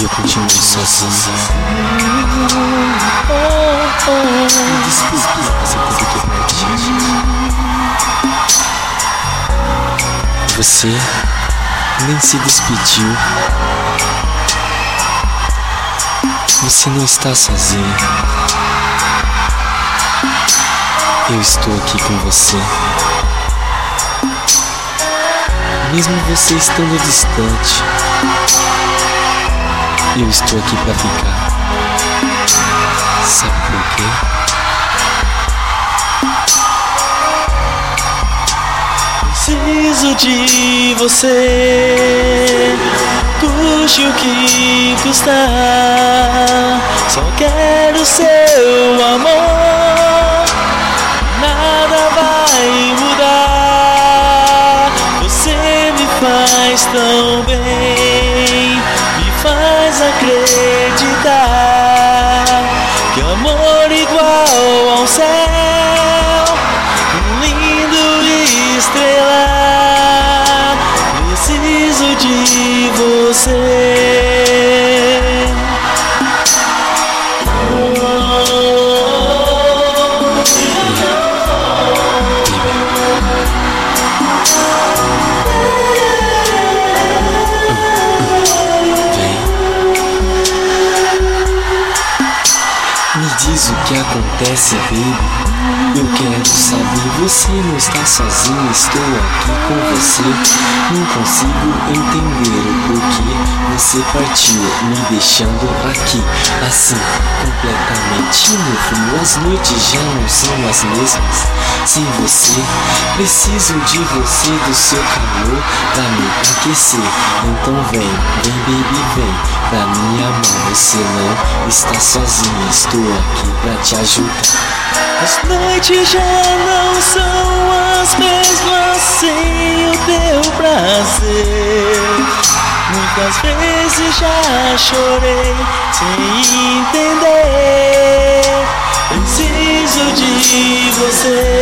eu continuo sozinho. Me desculpe, você teve que partir. Você nem se despediu. Você não está sozinho. Eu estou aqui com você. Mesmo você estando distante, eu estou aqui pra ficar. Sabe por quê? Preciso de você, custe o que custar. Só quero seu amor, nada vai mudar. Você me faz tão bem, me faz acreditar que amor igual ao céu, um lindo estrelar. Preciso de você. Me diz o que acontece, baby. Eu quero saber, você não está sozinho, estou aqui com você. Não consigo entender o porquê você partiu, me deixando aqui, assim, completamente no frio. As noites já não são as mesmas sem você. Preciso de você, do seu calor pra me aquecer. Então vem, vem baby, vem pra me amar. Você não está sozinho, estou aqui pra te ajudar. As noites já não são as mesmas sem o teu prazer. Muitas vezes já chorei sem entender. Preciso de você.